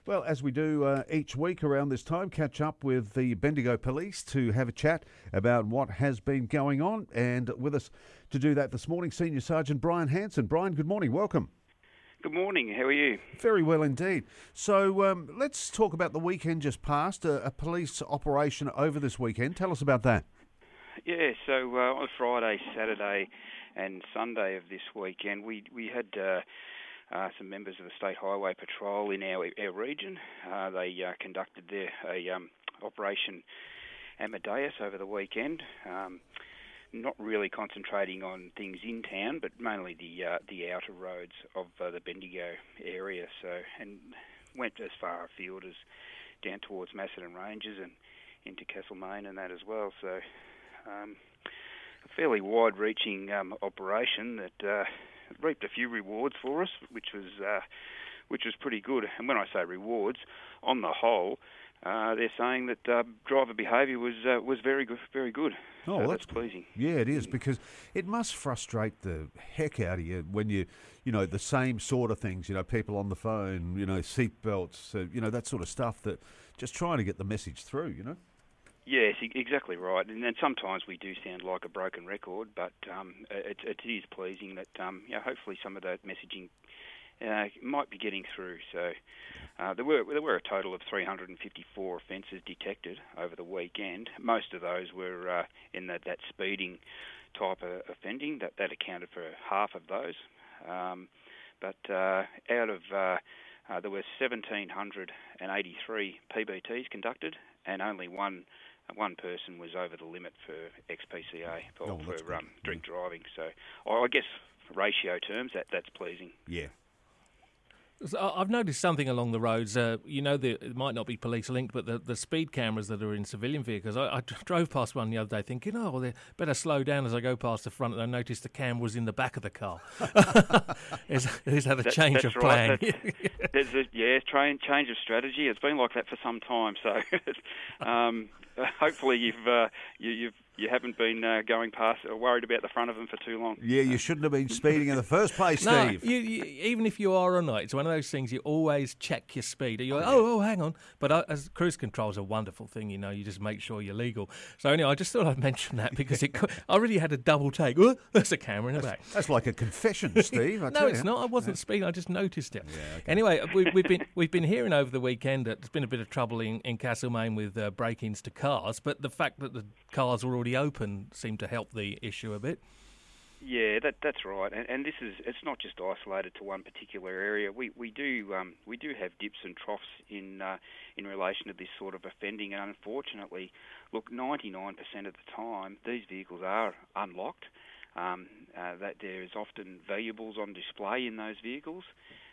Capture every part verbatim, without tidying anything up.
Well, as we do uh, each week around this time, catch up with the Bendigo Police to have a chat about what has been going on. And with us to do that this morning, Senior Sergeant Brian Hanson. Brian, good morning. Welcome. Good morning. How are you? Very well indeed. So um, let's talk about the weekend just passed, a, a police operation over this weekend. Tell us about that. Yeah, so uh, on Friday, Saturday and Sunday of this weekend, we, we had... Uh, Uh, some members of the State Highway Patrol in our our region. Uh, they uh, conducted their a um, Operation Amadeus over the weekend, um, not really concentrating on things in town, but mainly the uh, the outer roads of uh, the Bendigo area. So, and went as far afield as down towards Macedon Ranges and into Castlemaine and that as well. So, um, a fairly wide-reaching um, operation that. Uh, It reaped a few rewards for us, which was uh, which was pretty good. And when I say rewards, on the whole, uh, they're saying that uh, driver behaviour was uh, was very good, very good. Oh, so well, that's that's pleasing. Yeah, it is, because it must frustrate the heck out of you when you, you know, the same sort of things, you know, people on the phone, you know, seat belts, uh, you know, that sort of stuff, that just trying to get the message through, you know. Yes, e- exactly right. And then sometimes we do sound like a broken record, but um, it, it is pleasing that um, you know, hopefully some of that messaging uh, might be getting through. So uh, there were there were a total of three hundred fifty-four offences detected over the weekend. Most of those were uh, in that, that speeding type of offending. That that accounted for half of those. Um, but uh, out of uh, uh, there were one thousand seven hundred eighty-three P B Ts conducted, and only one. One person was over the limit for X P C A, for, Oh, well, for um, drink driving. So I guess ratio terms, that that's pleasing. Yeah. So I've noticed something along the roads. Uh, you know, the, it might not be police linked, but the, the speed cameras that are in civilian vehicles. I, I drove past one the other day thinking, oh, well, they better slow down as I go past the front, and I noticed the camera was in the back of the car. is, is that a That, change of plan? Right. There's a, yeah, train, change of strategy. It's been like that for some time. So um, hopefully you've uh, you, you've you haven't been uh, going past or worried about the front of them for too long. Yeah, you shouldn't have been speeding in the first place, No, Steve. you, you, even if you are or not, it's one of those things you always check your speed. You're like, oh, oh, hang on. But uh, as cruise control is a wonderful thing, you know, you just make sure you're legal. So anyway, I just thought I'd mention that because it could, I already had a double take. Oh, there's a camera in the back. That's like a confession, Steve. I No, tell it's you. not. I wasn't speeding. I just noticed it. Yeah, okay. Anyway, we, we've been we've been hearing over the weekend that there's been a bit of trouble in, in Castlemaine with uh, break-ins to cars, but the fact that the cars were already open seemed to help the issue a bit. Yeah, that that's right, and, and this is it's not just isolated to one particular area. We we do um, we do have dips and troughs in uh, in relation to this sort of offending, and unfortunately, look, ninety-nine percent of the time these vehicles are unlocked. Um, uh, that there is often valuables on display in those vehicles,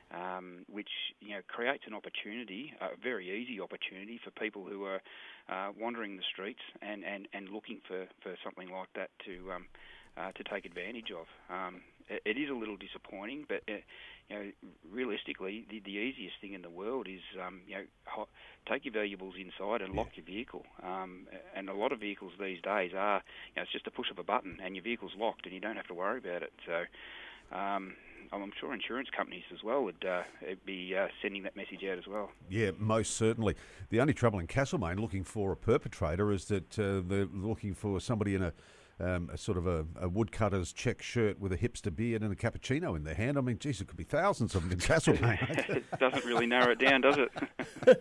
um, which you know creates an opportunity, a very easy opportunity for people who are uh, wandering the streets and, and, and looking for, for something like that to um, uh, to take advantage of. Um, it, it is a little disappointing, but uh, you know realistically, the, the easiest thing in the world is um, you know ho- take your valuables inside and lock your vehicle. Um, and a lot of vehicles these days are you know it's just a push of a button and your vehicle's locked and you don't have to worry about it. So. Um, I'm sure insurance companies as well would uh, be uh, sending that message out as well. Yeah, most certainly. The only trouble in Castlemaine looking for a perpetrator is that uh, they're looking for somebody in a, um, a sort of a, a woodcutter's check shirt with a hipster beard and a cappuccino in their hand. I mean, geez, it could be thousands of them in Castlemaine. It doesn't really narrow it down, does it?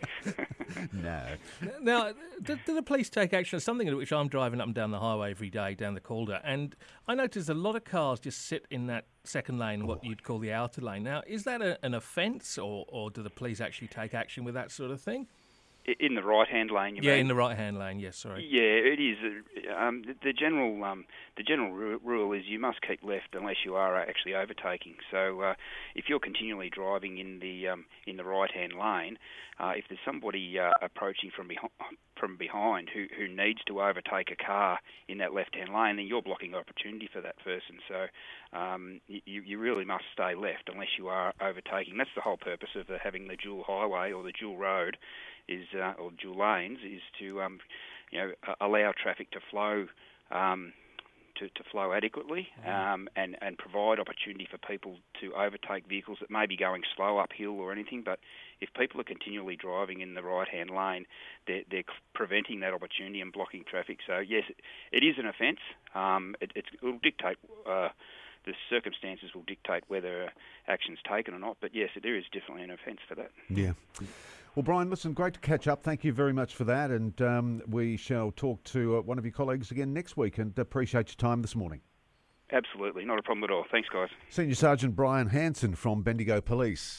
No. Now, do, do the police take action? Something at which I'm driving up and down the highway every day, down the Calder, and I notice a lot of cars just sit in that second lane, what you'd call the outer lane. Now, is that a, an offence, or, or do the police actually take action with that sort of thing? In the right-hand lane, you yeah, mean? in the right-hand lane. Yes, sorry. Yeah, it is. Um, the, the general um, the general ru- rule is you must keep left unless you are actually overtaking. So, uh, if you're continually driving in the um, in the right-hand lane, uh, if there's somebody uh, approaching from behind from behind who, who needs to overtake a car in that left-hand lane, then you're blocking opportunity for that person. So, um, you you really must stay left unless you are overtaking. That's the whole purpose of uh, having the dual highway or the dual road. Is uh, or dual lanes is to um, you know uh, allow traffic to flow um, to, to flow adequately, um, and, and provide opportunity for people to overtake vehicles that may be going slow uphill or anything. But if people are continually driving in the right-hand lane, they're, they're preventing that opportunity and blocking traffic. So, yes, it is an offence. Um, it, it's, it'll dictate... Uh, the circumstances will dictate whether action's taken or not. But yes, there is definitely an offence for that. Yeah. Well, Brian, listen, great to catch up. Thank you very much for that. And um, we shall talk to uh, one of your colleagues again next week, and appreciate your time this morning. Absolutely. Not a problem at all. Thanks, guys. Senior Sergeant Brian Hanson from Bendigo Police.